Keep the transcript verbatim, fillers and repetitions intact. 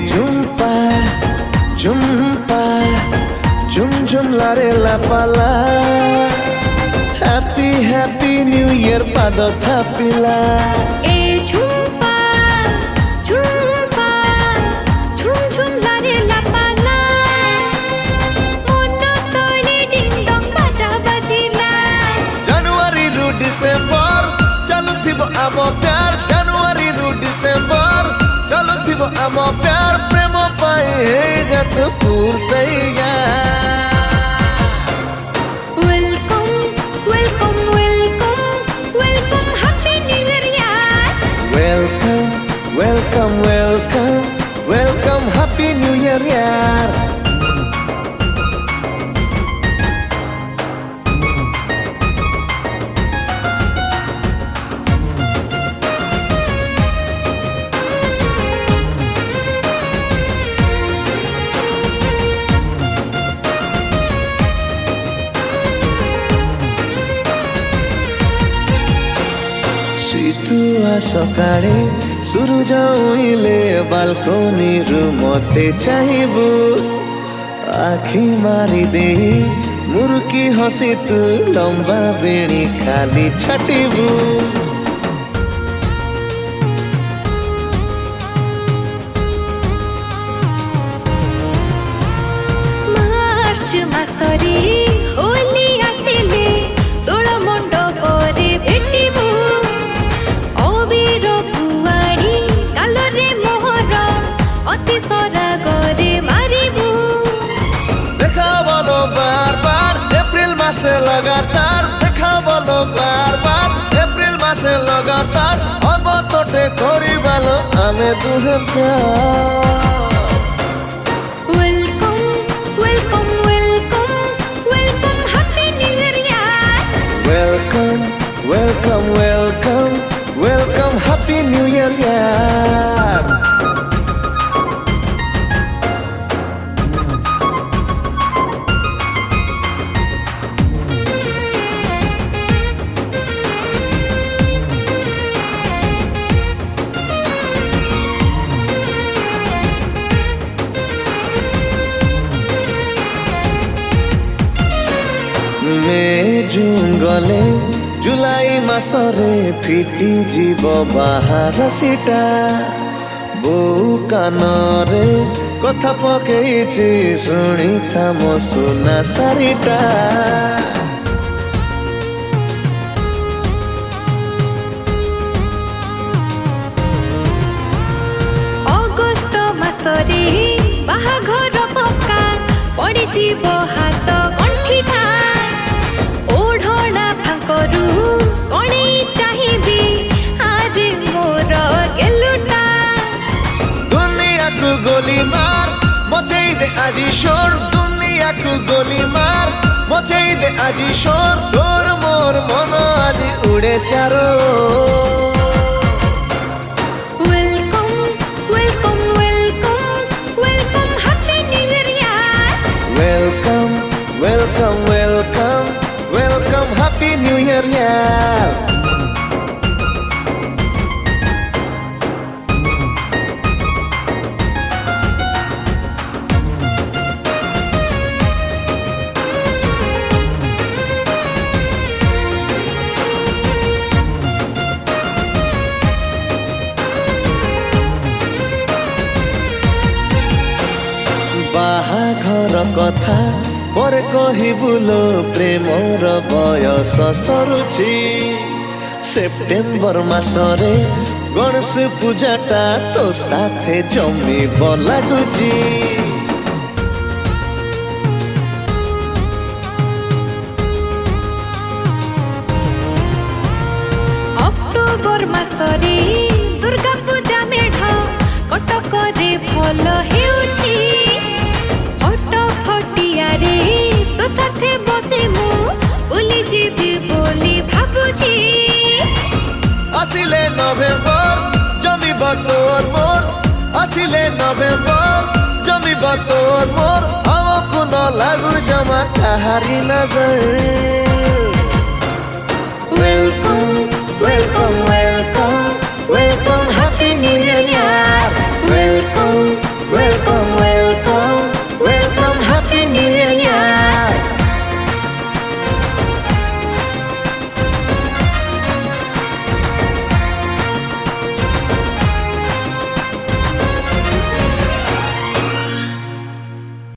झुम्पा झुम्पा झुम झुम लारे लापाला हैप्पी हैप्पी न्यू ईयर पाद थापिला ए झुम्पा झुम्पा झुम झुम लारे लापाला मन तले डिंग डंग बाजा बाजिला जनवरी रु डिसेम्बर चलुथिबो आम प्यार जनवरी रु डिसेम्बर चलुथिबो आम प्यार प्रेम पाए हे जत फुर्तैया welcome welcome welcome welcome happy new year यार welcome welcome welcome welcome happy new year यार शीतुआ सकाळे सूरज उइले बाल्कनी रु मते चाहिबु आखि मारी दे मुरुकी हसी तू लंबा बेणी खाली छटिबु मार्च मासरे होली आसिले तोळ मंडपरे भेटिबु अबीर पुआड़ी कालरे मोहर अति सरागरे मारिबु देखा बोलो बार बार अप्रैल मासे लगातार देखा बोलो बार बार अप्रैल मासे लगातार अब तोटे करी बालो आमे दुहे प्यार welcome welcome welcome welcome happy new year यार welcome welcome welcome welcome happy new year यार मे जून गले जुलाई मासरे फिटी जीव बाहर सीटा बो कानरे कथा पकेइछि शुणी था मो सुना सारिटा अगस्त मासरे बाहाघर पक्का पड़िजिब हाथ गंठीटा ओढ़ना फांकरू कणे चाहिबी आरे मोर गेलुटा दुनिया को गोली मार मचेई दे आजी शोर दुनिया को गोली मार मचेई दे आजी शोर तोर मोर मन आजी उड़े चारो welcome welcome welcome welcome happy new year यार welcome welcome welcome welcome happy new year यार बाहाघर कथा पर कहिबुलो प्रेमर बयस सरुछि सेप्टेम्बर मासरे गणेश पूजाटा तो साथे जमिब लागुछि अक्टोबर मासरे दुर्गा पूजा मेढ कटकरे भल हेउछि फटो फटियारे तो साथे बसे मु बुली जीवी बोली भाबुछि आसिले नभेम्बर जमिब तोर मोर आसिले नभेम्बर जमिब तोर मोर हमको न लागु जमा काहारी नजर